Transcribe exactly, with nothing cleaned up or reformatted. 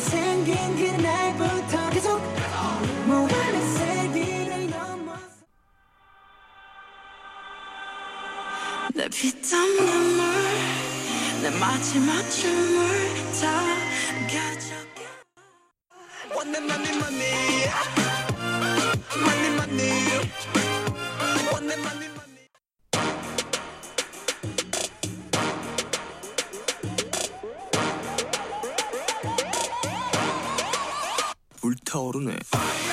생긴 그날부터 계속 모험의 세기를 넘어 내 피땀 눈물 내 마지막 춤을 다 가져가 Money money money Money money Money money money 불타오르네.